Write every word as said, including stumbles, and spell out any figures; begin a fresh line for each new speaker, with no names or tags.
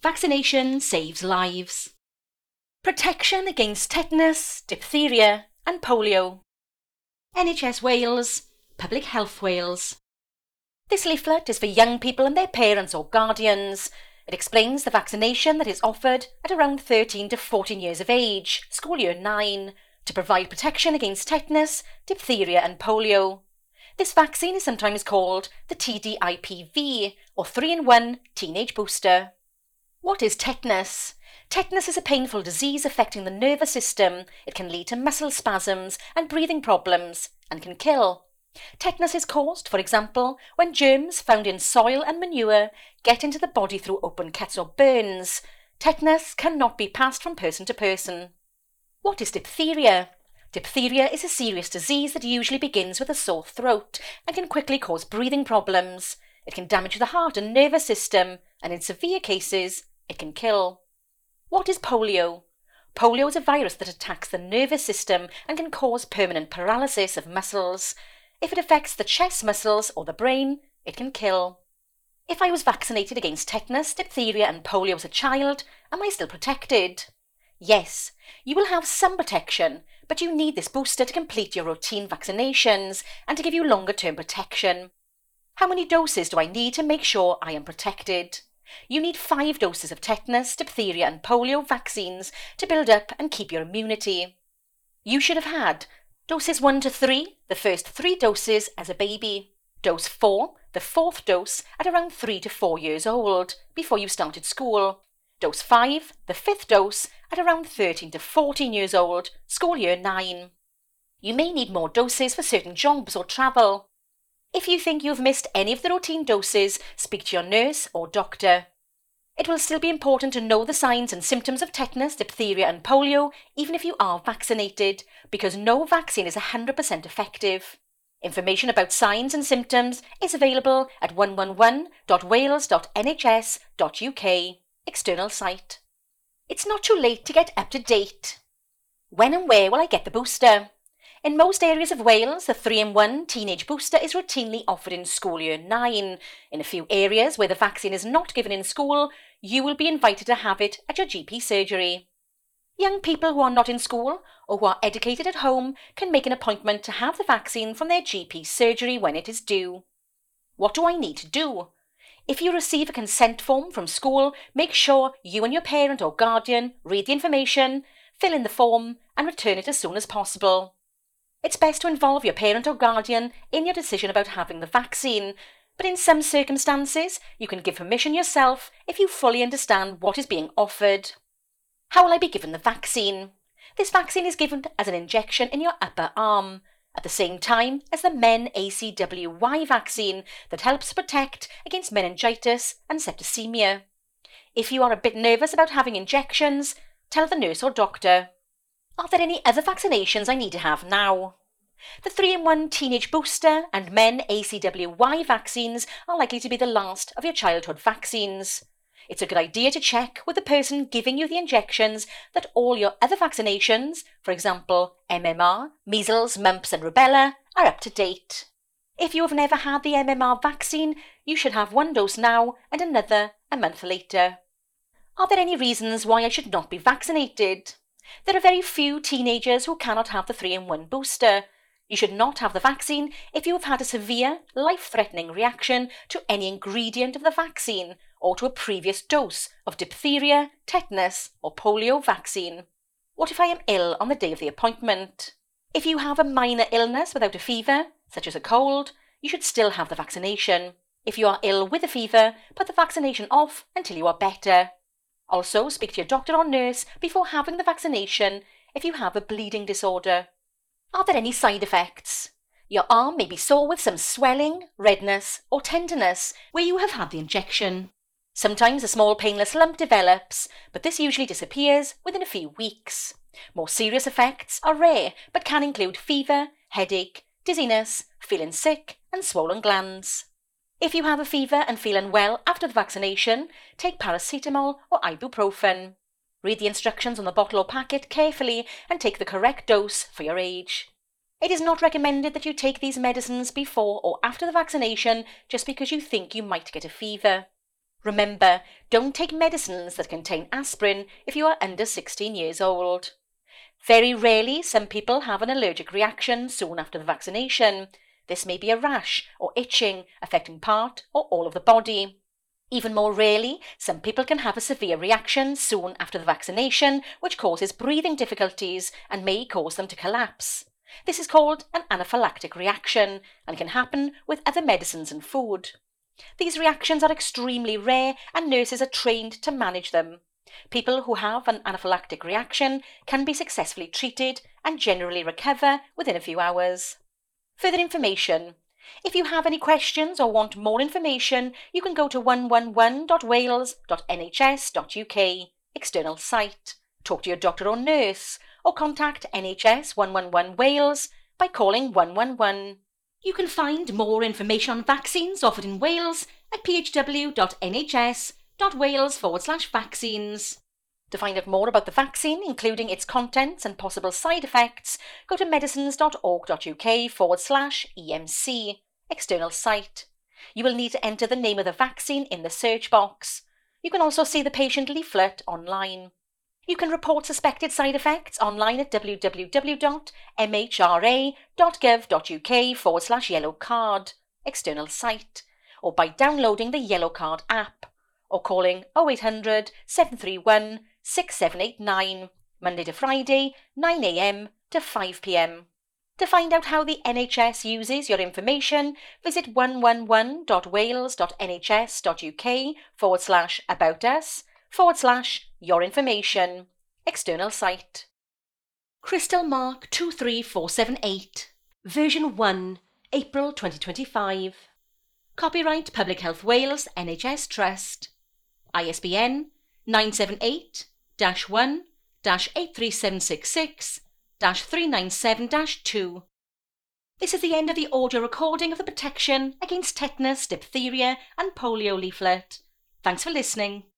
Vaccination saves lives. Protection against tetanus, diphtheria and polio. N H S Wales, Public Health Wales. This leaflet is for young people and their parents or guardians. It explains the vaccination that is offered at around thirteen to fourteen years of age, school year nine, to provide protection against tetanus, diphtheria and polio. This vaccine is sometimes called the T D I P V, or three in one Teenage Booster. What is tetanus? Tetanus is a painful disease affecting the nervous system. It can lead to muscle spasms and breathing problems, and can kill. Tetanus is caused, for example, when germs found in soil and manure get into the body through open cuts or burns. Tetanus cannot be passed from person to person. What is diphtheria? Diphtheria is a serious disease that usually begins with a sore throat and can quickly cause breathing problems. It can damage the heart and nervous system, and in severe cases, it can kill. What is polio? Polio is a virus that attacks the nervous system and can cause permanent paralysis of muscles. If it affects the chest muscles or the brain, it can kill. If I was vaccinated against tetanus, diphtheria and polio as a child, am I still protected? Yes, you will have some protection, but you need this booster to complete your routine vaccinations and to give you longer-term protection. How many doses do I need to make sure I am protected? You need five doses of tetanus, diphtheria and polio vaccines to build up and keep your immunity. You should have had doses one to three, the first three doses as a baby. Dose four, the fourth dose at around three to four years old, before you started school. Dose five, the fifth dose at around thirteen to fourteen years old, school year nine. You may need more doses for certain jobs or travel. If you think you have missed any of the routine doses, speak to your nurse or doctor. It will still be important to know the signs and symptoms of tetanus, diphtheria and polio, even if you are vaccinated, because no vaccine is one hundred percent effective. Information about signs and symptoms is available at one one one dot wales dot n h s dot u k, external site. It's not too late to get up to date. When and where will I get the booster? In most areas of Wales, the three in one Teenage Booster is routinely offered in school year nine. In a few areas where the vaccine is not given in school, you will be invited to have it at your G P surgery. Young people who are not in school or who are educated at home can make an appointment to have the vaccine from their G P surgery when it is due. What do I need to do? If you receive a consent form from school, make sure you and your parent or guardian read the information, fill in the form and return it as soon as possible. It's best to involve your parent or guardian in your decision about having the vaccine, but in some circumstances, you can give permission yourself if you fully understand what is being offered. How will I be given the vaccine? This vaccine is given as an injection in your upper arm, at the same time as the Men A C W Y vaccine that helps protect against meningitis and septicemia. If you are a bit nervous about having injections, tell the nurse or doctor. Are there any other vaccinations I need to have now? The three in one Teenage Booster and Men A C W Y vaccines are likely to be the last of your childhood vaccines. It's a good idea to check with the person giving you the injections that all your other vaccinations, for example M M R, measles, mumps and rubella, are up to date. If you have never had the M M R vaccine, you should have one dose now and another a month later. Are there any reasons why I should not be vaccinated? There are very few teenagers who cannot have the three in one booster. You should not have the vaccine if you have had a severe, life-threatening reaction to any ingredient of the vaccine or to a previous dose of diphtheria, tetanus or polio vaccine. What if I am ill on the day of the appointment? If you have a minor illness without a fever, such as a cold, you should still have the vaccination. If you are ill with a fever, put the vaccination off until you are better. Also, speak to your doctor or nurse before having the vaccination if you have a bleeding disorder. Are there any side effects? Your arm may be sore with some swelling, redness or tenderness where you have had the injection. Sometimes a small painless lump develops, but this usually disappears within a few weeks. More serious effects are rare but can include fever, headache, dizziness, feeling sick and swollen glands. If you have a fever and feel unwell after the vaccination, take paracetamol or ibuprofen. Read the instructions on the bottle or packet carefully and take the correct dose for your age. It is not recommended that you take these medicines before or after the vaccination just because you think you might get a fever. Remember, don't take medicines that contain aspirin if you are under sixteen years old. Very rarely, some people have an allergic reaction soon after the vaccination. This may be a rash or itching affecting part or all of the body. Even more rarely, some people can have a severe reaction soon after the vaccination, which causes breathing difficulties and may cause them to collapse. This is called an anaphylactic reaction and can happen with other medicines and food. These reactions are extremely rare and nurses are trained to manage them. People who have an anaphylactic reaction can be successfully treated and generally recover within a few hours. Further information. If you have any questions or want more information, you can go to one one one dot wales dot n h s dot u k, external site, talk to your doctor or nurse, or contact N H S one one one Wales by calling one one one. You can find more information on vaccines offered in Wales at p h w dot n h s dot wales forward slash vaccines. To find out more about the vaccine, including its contents and possible side effects, go to medicines dot org dot u k forward slash E M C, external site. You will need to enter the name of the vaccine in the search box. You can also see the patient leaflet online. You can report suspected side effects online at w w w dot m h r a dot gov dot u k forward slash yellow card, external site, or by downloading the Yellow Card app, or calling oh eight hundred, seven three one, six seven eight nine, Monday to Friday, nine a m to five p m. To find out how the N H S uses your information, visit one one one dot wales dot n h s dot u k forward slash about us forward slash your information, external site. Crystal Mark two three four seven eight, version one, April twenty twenty-five. Copyright Public Health Wales N H S Trust. I S B N nine seven eight dash one dash eight three seven six six dash three nine seven dash two. This is the end of the audio recording of the Protection Against Tetanus, Diphtheria and Polio leaflet. Thanks for listening.